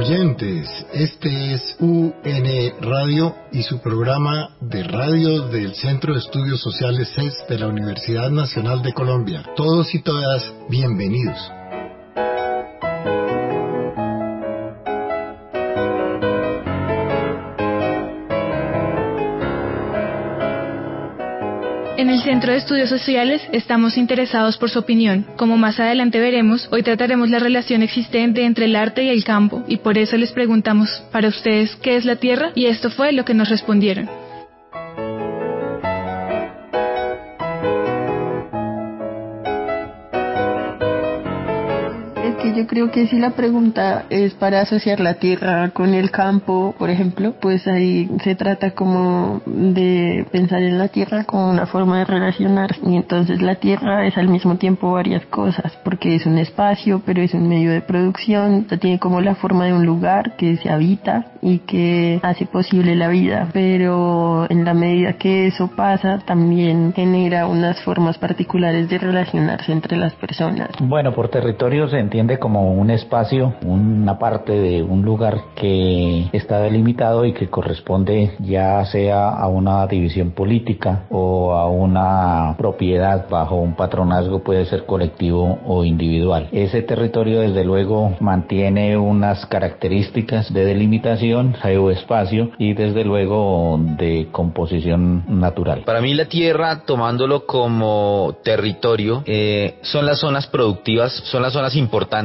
oyentes, este es UN Radio y su programa de radio del Centro de Estudios Sociales CES de la Universidad Nacional de Colombia. Todos y todas, bienvenidos. En el Centro de Estudios Sociales estamos interesados por su opinión. Como más adelante veremos, hoy trataremos la relación existente entre el arte y el campo, y por eso les preguntamos, para ustedes, ¿qué es la tierra? Y esto fue lo que nos respondieron. Yo creo que si la pregunta es para asociar la tierra con el campo, por ejemplo, pues ahí se trata como de pensar en la tierra como una forma de relacionarse, y entonces la tierra es al mismo tiempo varias cosas, porque es un espacio, pero es un medio de producción, tiene como la forma de un lugar que se habita y que hace posible la vida, pero en la medida que eso pasa también genera unas formas particulares de relacionarse entre las personas. Bueno, por territorio se entiende como un espacio, una parte de un lugar que está delimitado y que corresponde ya sea a una división política o a una propiedad bajo un patronazgo, puede ser colectivo o individual. Ese territorio desde luego mantiene unas características de delimitación, geoespacio y desde luego de composición natural. Para mí la tierra, tomándolo como territorio, son las zonas productivas, son las zonas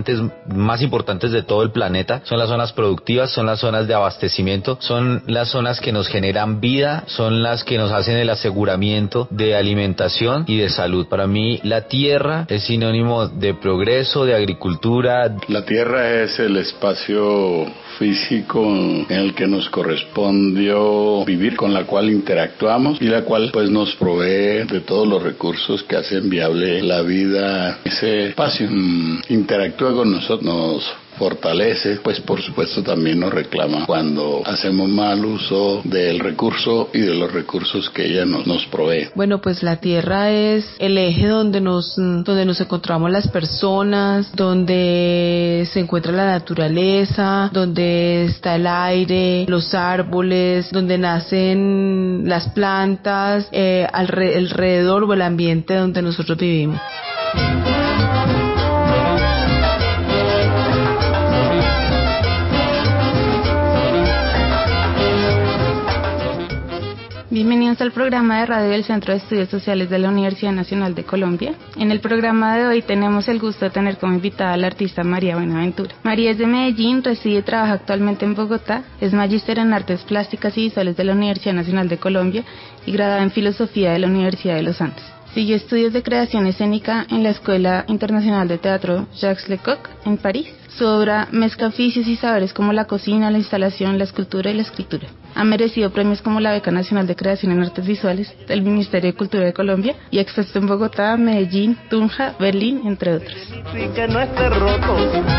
más importantes de todo el planeta, son las zonas productivas, son las zonas de abastecimiento, son las zonas que nos generan vida, son las que nos hacen el aseguramiento de alimentación y de salud. Para mí la tierra es sinónimo de progreso, de agricultura. La tierra es el espacio físico en el que nos correspondió vivir, con la cual interactuamos y la cual pues nos provee de todos los recursos que hacen viable la vida. Ese espacio interactúa con nosotros, nos fortalece, pues por supuesto también nos reclama cuando hacemos mal uso del recurso y de los recursos que ella nos provee. Bueno, pues la tierra es el eje donde nos encontramos las personas, donde se encuentra la naturaleza, donde está el aire, los árboles, donde nacen las plantas, alrededor o el ambiente donde nosotros vivimos. Bienvenidos al programa de radio del Centro de Estudios Sociales de la Universidad Nacional de Colombia. En el programa de hoy tenemos el gusto de tener como invitada a la artista María Buenaventura. María es de Medellín, reside y trabaja actualmente en Bogotá, es magíster en Artes Plásticas y Visuales de la Universidad Nacional de Colombia y graduada en Filosofía de la Universidad de los Andes. Siguió estudios de creación escénica en la Escuela Internacional de Teatro Jacques Lecoq en París. Su obra mezcla oficios y saberes como la cocina, la instalación, la escultura y la escritura. Ha merecido premios como la Beca Nacional de Creación en Artes Visuales del Ministerio de Cultura de Colombia y ha expuesto en Bogotá, Medellín, Tunja, Berlín, entre otros. Que no esté roto.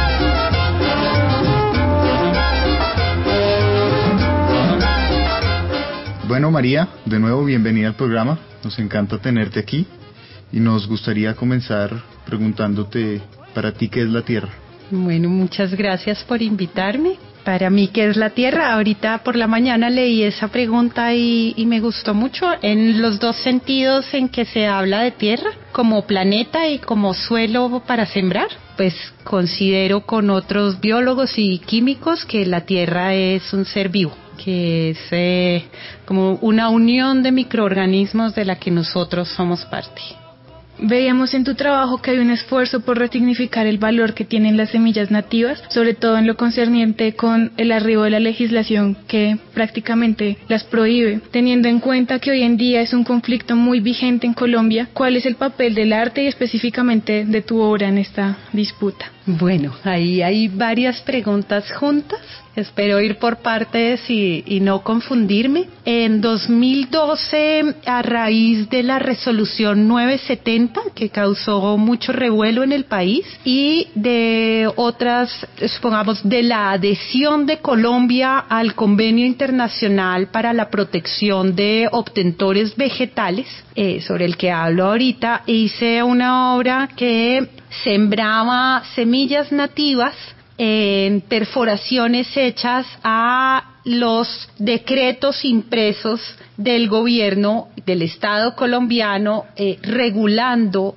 Bueno, María, de nuevo bienvenida al programa. Nos encanta tenerte aquí y nos gustaría comenzar preguntándote, para ti, ¿qué es la tierra? Bueno, muchas gracias por invitarme. Para mí, ¿qué es la tierra? Ahorita por la mañana leí esa pregunta y me gustó mucho en los dos sentidos en que se habla de tierra, como planeta y como suelo para sembrar. Pues considero con otros biólogos y químicos que la tierra es un ser vivo, que es como una unión de microorganismos de la que nosotros somos parte. Veíamos en tu trabajo que hay un esfuerzo por resignificar el valor que tienen las semillas nativas, sobre todo en lo concerniente con el arribo de la legislación que prácticamente las prohíbe. Teniendo en cuenta que hoy en día es un conflicto muy vigente en Colombia, ¿cuál es el papel del arte y específicamente de tu obra en esta disputa? Bueno, ahí hay varias preguntas juntas. Espero ir por partes y no confundirme. En 2012, a raíz de la resolución 970, que causó mucho revuelo en el país, y de otras, supongamos, de la adhesión de Colombia al Convenio Internacional para la Protección de Obtentores Vegetales, sobre el que hablo ahorita, hice una obra que sembraba semillas nativas en perforaciones hechas a los decretos impresos del gobierno del Estado colombiano regulando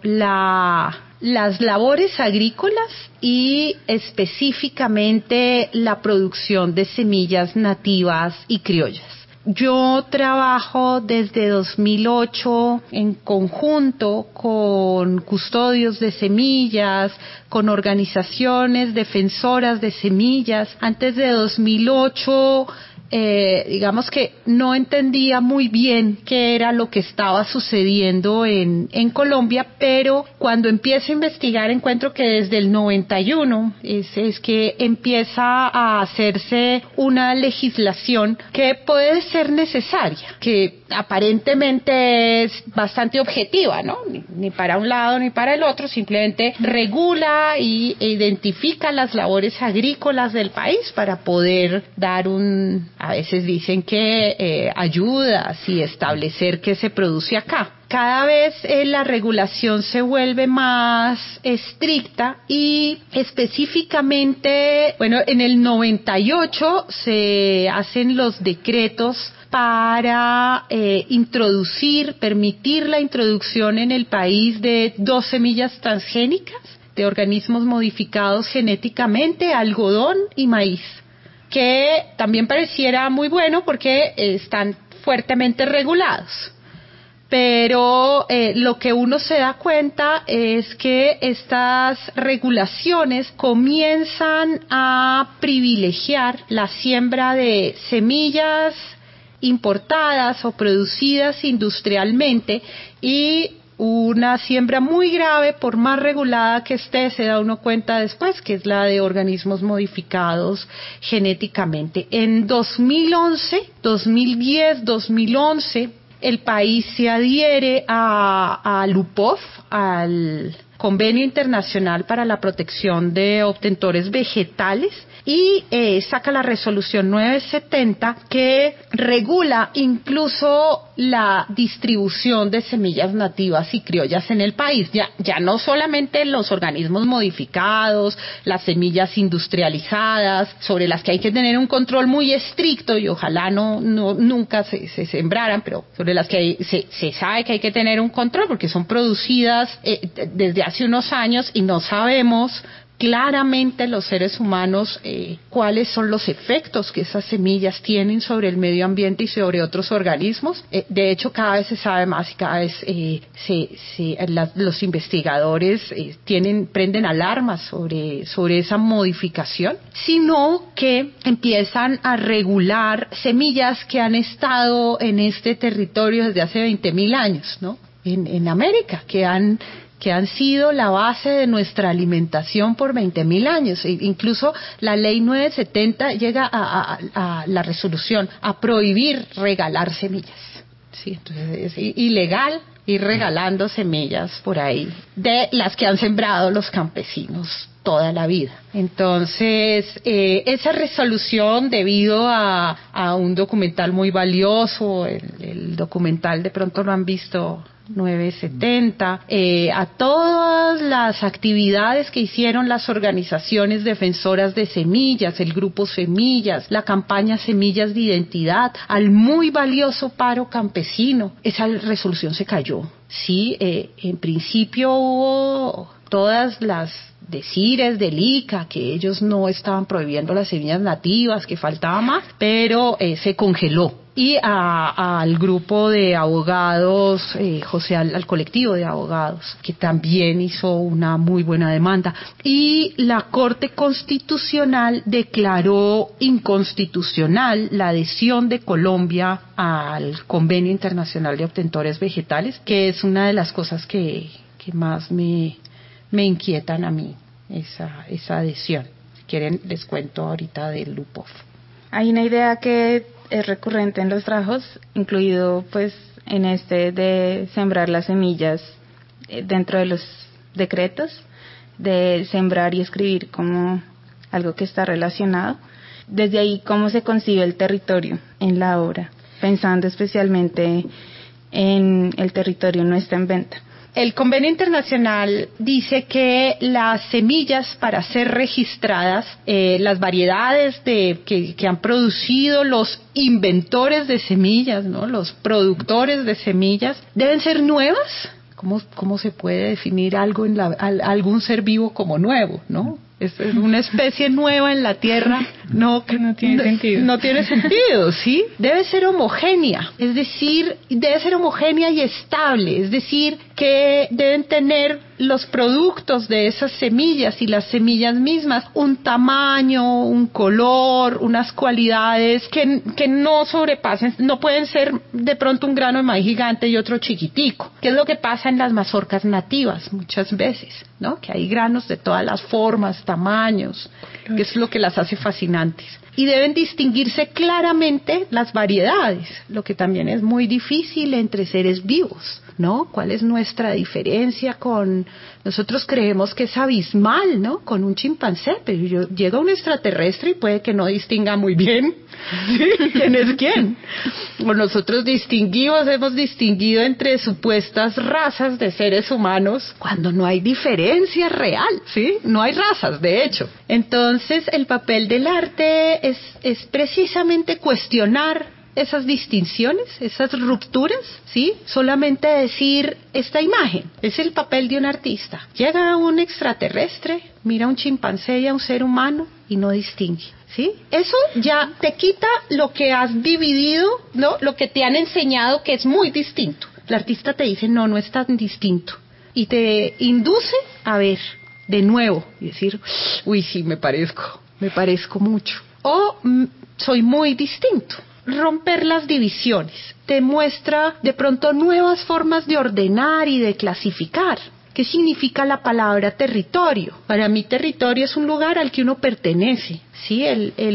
las labores agrícolas y específicamente la producción de semillas nativas y criollas. Yo trabajo desde 2008 en conjunto con custodios de semillas, con organizaciones defensoras de semillas. Antes de 2008, digamos que no entendía muy bien qué era lo que estaba sucediendo en Colombia, pero cuando empiezo a investigar encuentro que desde el 91 es que empieza a hacerse una legislación que puede ser necesaria, que aparentemente es bastante objetiva, ¿no? Ni para un lado ni para el otro, simplemente regula e identifica las labores agrícolas del país para poder dar a veces dicen que ayudas y establecer qué se produce acá. Cada vez la regulación se vuelve más estricta y específicamente, bueno, en el 98 se hacen los decretos para permitir la introducción en el país de 2 semillas transgénicas de organismos modificados genéticamente, algodón y maíz, que también pareciera muy bueno porque están fuertemente regulados. Pero lo que uno se da cuenta es que estas regulaciones comienzan a privilegiar la siembra de semillas importadas o producidas industrialmente y una siembra muy grave, por más regulada que esté, se da uno cuenta después, que es la de organismos modificados genéticamente. En 2011, 2010, 2011, el país se adhiere a LUPOV, al Convenio Internacional para la Protección de Obtentores Vegetales, y saca la resolución 970 que regula incluso la distribución de semillas nativas y criollas en el país. Ya no solamente los organismos modificados, las semillas industrializadas, sobre las que hay que tener un control muy estricto y ojalá nunca se sembraran, pero sobre las que se sabe que hay que tener un control porque son producidas desde hace unos años y no sabemos claramente los seres humanos cuáles son los efectos que esas semillas tienen sobre el medio ambiente y sobre otros organismos. De hecho, cada vez se sabe más y cada vez los investigadores prenden alarmas sobre esa modificación, sino que empiezan a regular semillas que han estado en este territorio desde hace 20.000 años, ¿no? En América, que han sido la base de nuestra alimentación por 20.000 años. Incluso la ley 970 llega a la resolución a prohibir regalar semillas. Sí, entonces es ilegal ir regalando semillas por ahí de las que han sembrado los campesinos toda la vida. Entonces, esa resolución, debido a un documental muy valioso, el documental de pronto lo han visto, 970, a todas las actividades que hicieron las organizaciones defensoras de semillas, el grupo Semillas, la campaña Semillas de Identidad, al muy valioso paro campesino, esa resolución se cayó. Sí, en principio hubo todas las decires del ICA, que ellos no estaban prohibiendo las semillas nativas, que faltaba más, pero se congeló. Y al grupo de abogados, al colectivo de abogados, que también hizo una muy buena demanda. Y la Corte Constitucional declaró inconstitucional la adhesión de Colombia al Convenio Internacional de Obtentores Vegetales, que es una de las cosas que más me inquietan a mí, esa adhesión. Si quieren, les cuento ahorita del LUPOV. Hay una idea que es recurrente en los trabajos, incluido pues en este de sembrar las semillas dentro de los decretos, de sembrar y escribir como algo que está relacionado. Desde ahí, ¿cómo se concibe el territorio en la obra? Pensando especialmente en el territorio no está en venta. El convenio internacional dice que las semillas, para ser registradas, las variedades que han producido los inventores de semillas, ¿no? Los productores de semillas, deben ser nuevas. ¿Cómo se puede definir algo algún ser vivo como nuevo, no? Es una especie nueva en la Tierra, que no tiene sentido. No tiene sentido, ¿sí? Debe ser homogénea, es decir, debe ser homogénea y estable, es decir, que deben tener los productos de esas semillas y las semillas mismas un tamaño, un color, unas cualidades que no sobrepasen, no pueden ser de pronto un grano de maíz gigante y otro chiquitico, que es lo que pasa en las mazorcas nativas muchas veces, ¿no? Que hay granos de todas las formas, tamaños, que es lo que las hace fascinantes. Y deben distinguirse claramente las variedades, lo que también es muy difícil entre seres vivos, ¿no? ¿Cuál es nuestra diferencia con... Nosotros creemos que es abismal, ¿no? Con un chimpancé, pero llega un extraterrestre y puede que no distinga muy bien quién es quién. O nosotros hemos distinguido entre supuestas razas de seres humanos cuando no hay diferencia real, ¿sí? No hay razas, de hecho. Entonces, el papel del arte es precisamente cuestionar esas distinciones, esas rupturas, ¿sí? Solamente decir, esta imagen es el papel de un artista. Llega un extraterrestre, mira a un chimpancé y a un ser humano y no distingue, ¿sí? Eso ya te quita lo que has dividido, ¿no? Lo que te han enseñado que es muy distinto. El artista te dice, no es tan distinto. Y te induce a ver de nuevo y decir, uy, sí, me parezco mucho. O soy muy distinto. Romper las divisiones te muestra de pronto nuevas formas de ordenar y de clasificar. ¿Qué significa la palabra territorio? Para mí territorio es un lugar al que uno pertenece, ¿sí?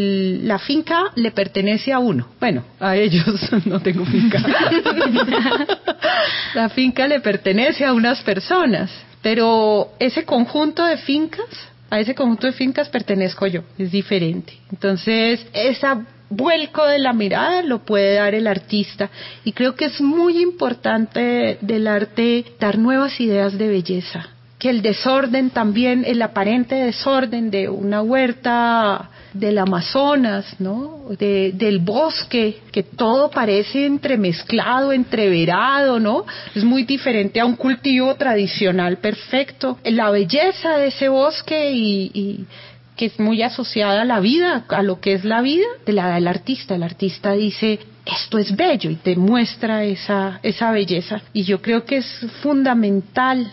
La finca le pertenece a uno. Bueno, a ellos no tengo finca. La finca le pertenece a unas personas, pero a ese conjunto de fincas pertenezco yo, es diferente. Entonces, esa vuelco de la mirada lo puede dar el artista, y creo que es muy importante del arte dar nuevas ideas de belleza, que el desorden también, el aparente desorden de una huerta del Amazonas, ¿no? Del bosque, que todo parece entremezclado, entreverado, ¿no? Es muy diferente a un cultivo tradicional perfecto. La belleza de ese bosque y que es muy asociada a la vida, a lo que es la vida, de la del artista. El artista dice, esto es bello, y te muestra esa belleza. Y yo creo que es fundamental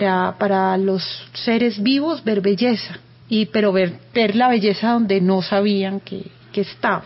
para los seres vivos ver belleza, pero ver la belleza donde no sabían que estaba.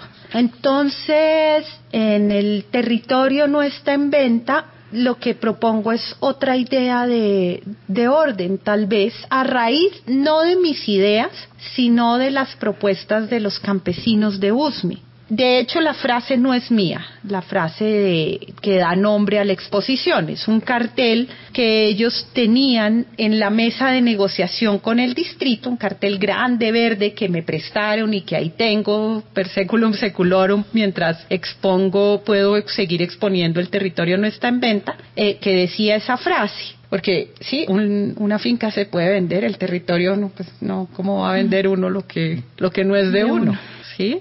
Entonces, en el territorio no está en venta. Lo que propongo es otra idea de orden, tal vez, a raíz no de mis ideas, sino de las propuestas de los campesinos de Usme. De hecho, la frase no es mía, la frase que da nombre a la exposición. Es un cartel que ellos tenían en la mesa de negociación con el distrito, un cartel grande, verde, que me prestaron y que ahí tengo per seculum seculorum. Mientras expongo, puedo seguir exponiendo, el territorio no está en venta, que decía esa frase. Porque sí, una finca se puede vender, el territorio no, pues no, ¿cómo va a vender uno lo que no es de uno? ¿Sí?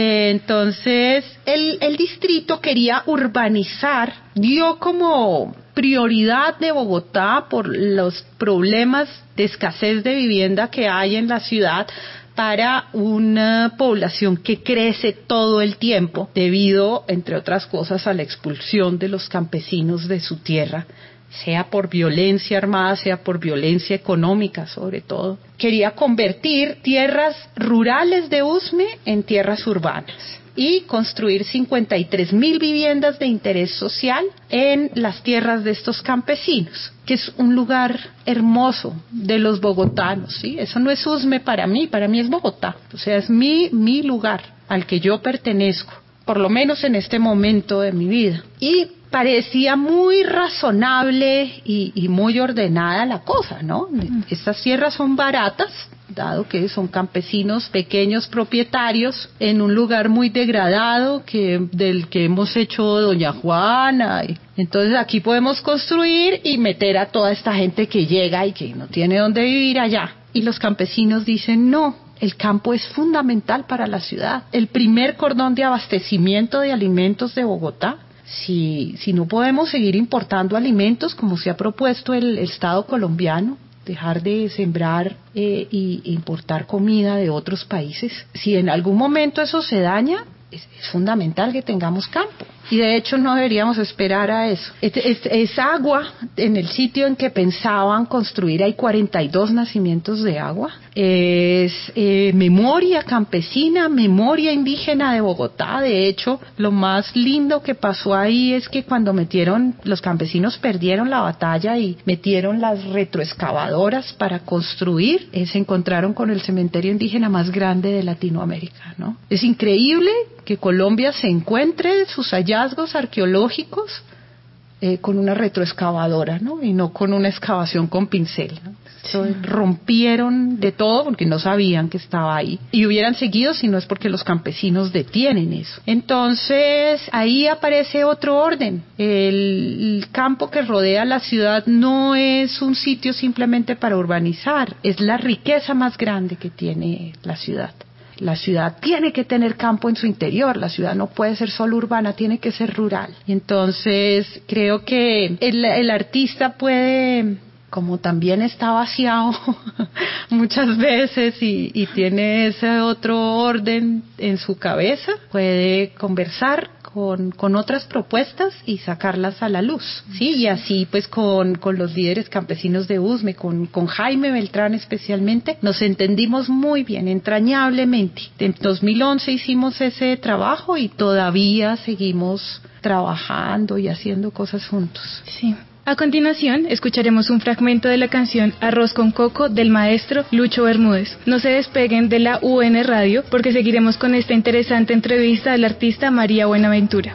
Entonces, el distrito quería urbanizar, dio como prioridad de Bogotá por los problemas de escasez de vivienda que hay en la ciudad, para una población que crece todo el tiempo debido, entre otras cosas, a la expulsión de los campesinos de su tierra, sea por violencia armada, sea por violencia económica sobre todo. Quería convertir tierras rurales de Usme en tierras urbanas y construir 53,000 viviendas de interés social en las tierras de estos campesinos, que es un lugar hermoso de los bogotanos, ¿sí? Eso no es Usme para mí es Bogotá, o sea, es mi lugar al que yo pertenezco, por lo menos en este momento de mi vida. Y parecía muy razonable y muy ordenada la cosa, ¿no? Estas tierras son baratas, dado que son campesinos pequeños propietarios en un lugar muy degradado del que hemos hecho Doña Juana. Entonces aquí podemos construir y meter a toda esta gente que llega y que no tiene dónde vivir allá. Y los campesinos dicen no. El campo es fundamental para la ciudad. El primer cordón de abastecimiento de alimentos de Bogotá. Si no podemos seguir importando alimentos como se ha propuesto el Estado colombiano, dejar de sembrar y importar comida de otros países. Si en algún momento eso se daña, es fundamental que tengamos campo. Y de hecho no deberíamos esperar a eso. Es agua. En el sitio en que pensaban construir hay 42 nacimientos de agua. Es memoria campesina, memoria indígena de Bogotá. De hecho, lo más lindo que pasó ahí es que cuando los campesinos perdieron la batalla y metieron las retroexcavadoras para construir, se encontraron con el cementerio indígena más grande de Latinoamérica, ¿no? Es increíble que Colombia se encuentre sus hallazgos arqueológicos con una retroexcavadora, ¿no? Y no con una excavación con pincel, ¿no? Sí. Rompieron de todo porque no sabían que estaba ahí. Y hubieran seguido si no es porque los campesinos detienen eso. Entonces, ahí aparece otro orden. El campo que rodea la ciudad no es un sitio simplemente para urbanizar, es la riqueza más grande que tiene la ciudad. La ciudad tiene que tener campo en su interior, la ciudad no puede ser solo urbana, tiene que ser rural. Y entonces creo que el artista puede, como también está vaciado muchas veces y tiene ese otro orden en su cabeza, puede conversar con otras propuestas y sacarlas a la luz, ¿sí? Y así pues con los líderes campesinos de USME, con Jaime Beltrán especialmente, nos entendimos muy bien, entrañablemente. En 2011 hicimos ese trabajo y todavía seguimos trabajando y haciendo cosas juntos. Sí. A continuación, escucharemos un fragmento de la canción Arroz con Coco del maestro Lucho Bermúdez. No se despeguen de la UN Radio porque seguiremos con esta interesante entrevista del artista María Buenaventura.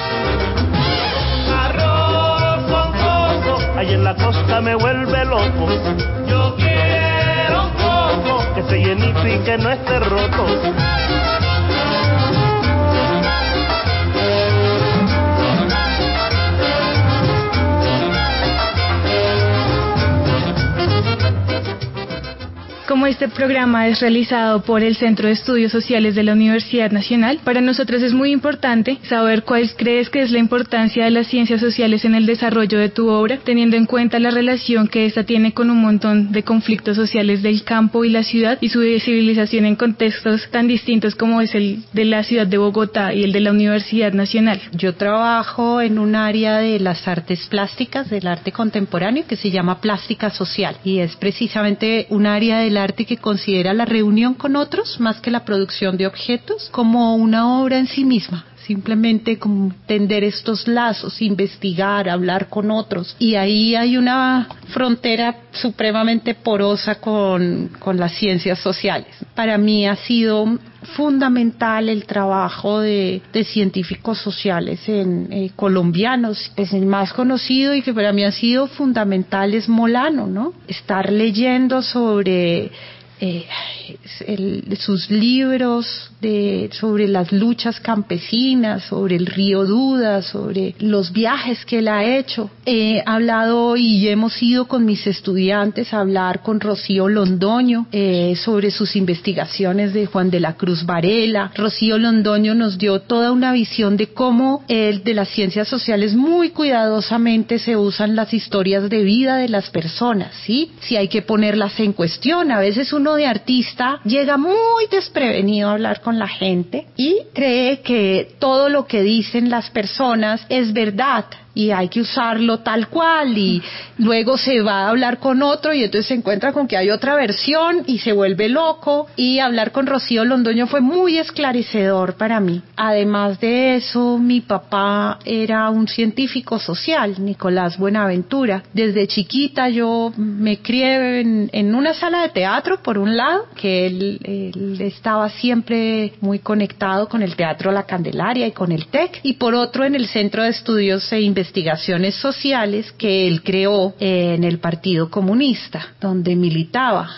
Arroz con coco, ahí en la costa me vuelve loco. Yo quiero un coco que esté llenito y que no esté roto. Como este programa es realizado por el Centro de Estudios Sociales de la Universidad Nacional, para nosotros es muy importante saber cuál crees que es la importancia de las ciencias sociales en el desarrollo de tu obra, teniendo en cuenta la relación que esta tiene con un montón de conflictos sociales del campo y la ciudad y su visibilización en contextos tan distintos como es el de la ciudad de Bogotá y el de la Universidad Nacional. Yo trabajo en un área de las artes plásticas, del arte contemporáneo, que se llama plástica social, y es precisamente un área del arte que considera la reunión con otros más que la producción de objetos como una obra en sí misma, simplemente como tender estos lazos, investigar, hablar con otros, y ahí hay una frontera supremamente porosa con las ciencias sociales. Para mí ha sido fundamental el trabajo de científicos sociales colombianos. Pues el más conocido y que para mí ha sido fundamental es Molano, ¿no? Estar leyendo sobre sus libros sobre las luchas campesinas, sobre el río Duda, sobre los viajes que él ha hecho. He hablado y hemos ido con mis estudiantes a hablar con Rocío Londoño sobre sus investigaciones de Juan de la Cruz Varela. Rocío Londoño nos dio toda una visión de cómo de las ciencias sociales muy cuidadosamente se usan las historias de vida de las personas, ¿sí? Si hay que ponerlas en cuestión. A veces uno de artista llega muy desprevenido a hablar con la gente y cree que todo lo que dicen las personas es verdad y hay que usarlo tal cual, y luego se va a hablar con otro y entonces se encuentra con que hay otra versión y se vuelve loco. Y hablar con Rocío Londoño fue muy esclarecedor para mí. Además de eso, mi papá era un científico social, Nicolás Buenaventura. Desde chiquita yo me crié en una sala de teatro, por un lado, que él estaba siempre muy conectado con el Teatro La Candelaria y con el TEC, y por otro en el Centro de Estudios e Investigaciones Sociales que él creó en el Partido Comunista, donde militaba.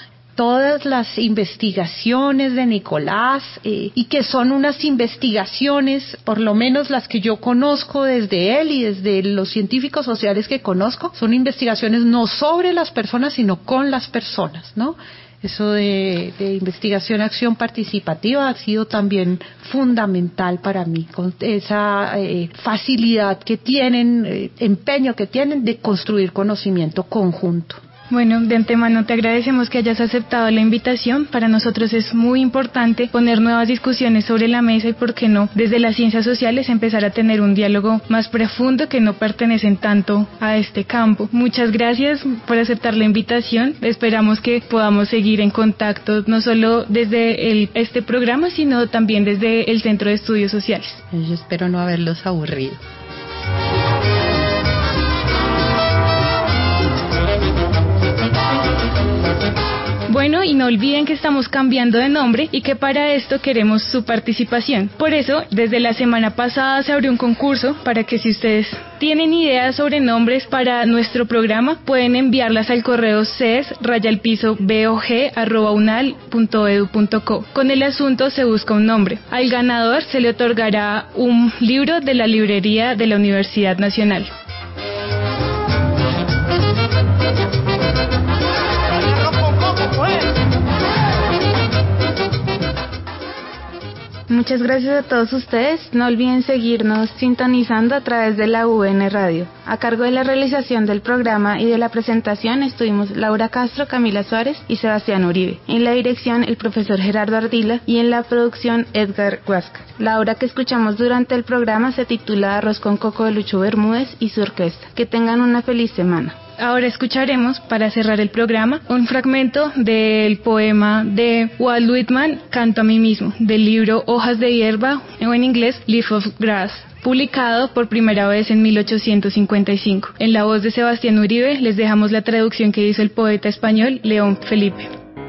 todas las investigaciones de Nicolás, y que son unas investigaciones, por lo menos las que yo conozco desde él y desde los científicos sociales que conozco, son investigaciones no sobre las personas, sino con las personas, ¿no? Eso de investigación, acción participativa ha sido también fundamental para mí, con esa facilidad que tienen, empeño que tienen de construir conocimiento conjunto. Bueno, de antemano te agradecemos que hayas aceptado la invitación. Para nosotros es muy importante poner nuevas discusiones sobre la mesa y, por qué no, desde las ciencias sociales empezar a tener un diálogo más profundo que no pertenecen tanto a este campo. Muchas gracias por aceptar la invitación. Esperamos que podamos seguir en contacto, no solo desde este programa, sino también desde el Centro de Estudios Sociales. Yo espero no haberlos aburrido. Bueno, y no olviden que estamos cambiando de nombre y que para esto queremos su participación. Por eso, desde la semana pasada se abrió un concurso para que, si ustedes tienen ideas sobre nombres para nuestro programa, pueden enviarlas al correo ces@bog.unal.edu.co. Con el asunto se busca un nombre. Al ganador se le otorgará un libro de la librería de la Universidad Nacional. Muchas gracias a todos ustedes. No olviden seguirnos sintonizando a través de la UN Radio. A cargo de la realización del programa y de la presentación estuvimos Laura Castro, Camila Suárez y Sebastián Uribe. En la dirección el profesor Gerardo Ardila y en la producción Edgar Huasca. La obra que escuchamos durante el programa se titula Arroz con Coco de Lucho Bermúdez y su orquesta. Que tengan una feliz semana. Ahora escucharemos, para cerrar el programa, un fragmento del poema de Walt Whitman, Canto a mí mismo, del libro Hojas de hierba, o en inglés Leaf of Grass, publicado por primera vez en 1855. En la voz de Sebastián Uribe les dejamos la traducción que hizo el poeta español León Felipe.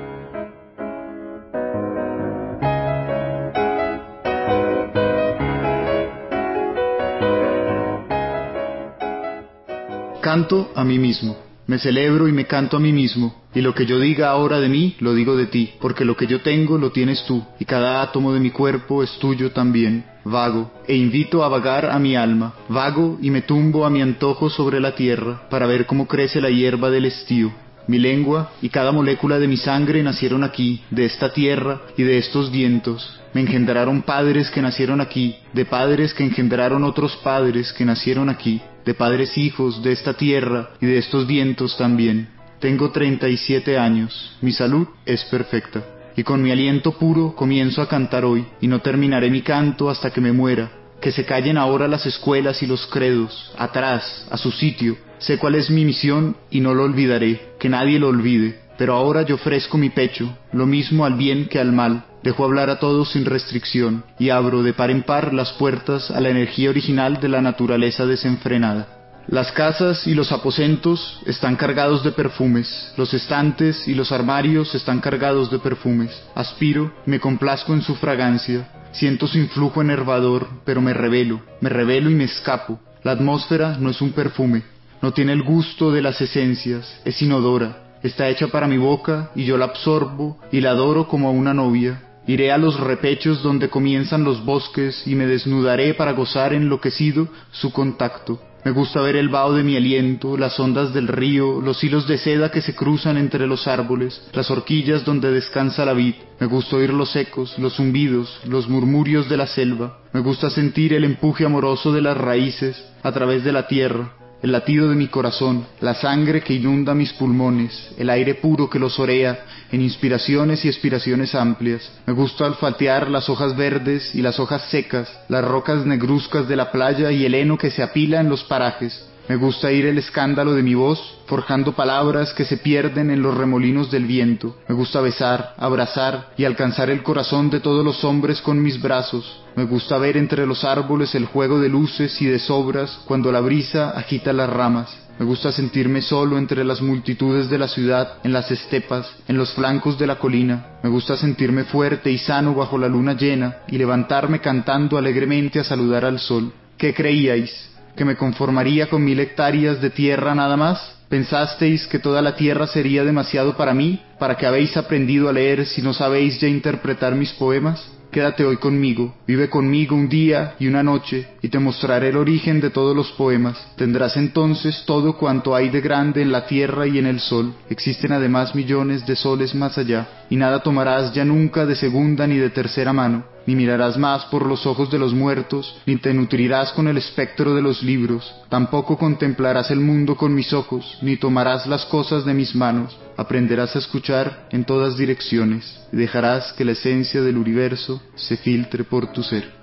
Canto a mí mismo, me celebro y me canto a mí mismo, y lo que yo diga ahora de mí, lo digo de ti, porque lo que yo tengo lo tienes tú, y cada átomo de mi cuerpo es tuyo también. Vago, e invito a vagar a mi alma, vago y me tumbo a mi antojo sobre la tierra, para ver cómo crece la hierba del estío. Mi lengua y cada molécula de mi sangre nacieron aquí, de esta tierra y de estos vientos. Me engendraron padres que nacieron aquí, de padres que engendraron otros padres que nacieron aquí, de padres hijos de esta tierra y de estos vientos también. Tengo 37 años, mi salud es perfecta, y con mi aliento puro comienzo a cantar hoy, y no terminaré mi canto hasta que me muera. Que se callen ahora las escuelas y los credos, atrás, a su sitio. Sé cuál es mi misión y no lo olvidaré, que nadie lo olvide. Pero ahora yo ofrezco mi pecho, lo mismo al bien que al mal. Dejo hablar a todos sin restricción, y abro de par en par las puertas a la energía original de la naturaleza desenfrenada. Las casas y los aposentos están cargados de perfumes, los estantes y los armarios están cargados de perfumes. Aspiro, me complazco en su fragancia, siento su influjo enervador, pero me revelo y me escapo. La atmósfera no es un perfume, no tiene el gusto de las esencias, es inodora, está hecha para mi boca y yo la absorbo y la adoro como a una novia. Iré a los repechos donde comienzan los bosques y me desnudaré para gozar enloquecido su contacto. Me gusta ver el vaho de mi aliento, las ondas del río, los hilos de seda que se cruzan entre los árboles, las horquillas donde descansa la vid. Me gusta oír los ecos, los zumbidos, los murmurios de la selva. Me gusta sentir el empuje amoroso de las raíces a través de la tierra, el latido de mi corazón, la sangre que inunda mis pulmones, el aire puro que los orea en inspiraciones y expiraciones amplias. Me gusta olfatear las hojas verdes y las hojas secas, las rocas negruzcas de la playa y el heno que se apila en los parajes. Me gusta oír el escándalo de mi voz, forjando palabras que se pierden en los remolinos del viento. Me gusta besar, abrazar y alcanzar el corazón de todos los hombres con mis brazos. Me gusta ver entre los árboles el juego de luces y de sombras cuando la brisa agita las ramas. Me gusta sentirme solo entre las multitudes de la ciudad, en las estepas, en los flancos de la colina. Me gusta sentirme fuerte y sano bajo la luna llena y levantarme cantando alegremente a saludar al sol. ¿Qué creíais? ¿Que me conformaría con 1000 hectáreas de tierra nada más? ¿Pensasteis que toda la tierra sería demasiado para mí? ¿Para qué habéis aprendido a leer si no sabéis ya interpretar mis poemas? Quédate hoy conmigo, vive conmigo un día y una noche, y te mostraré el origen de todos los poemas. Tendrás entonces todo cuanto hay de grande en la tierra y en el sol. Existen además millones de soles más allá, y nada tomarás ya nunca de segunda ni de tercera mano, ni mirarás más por los ojos de los muertos, ni te nutrirás con el espectro de los libros, tampoco contemplarás el mundo con mis ojos, ni tomarás las cosas de mis manos. Aprenderás a escuchar en todas direcciones, y dejarás que la esencia del universo se filtre por tu ser.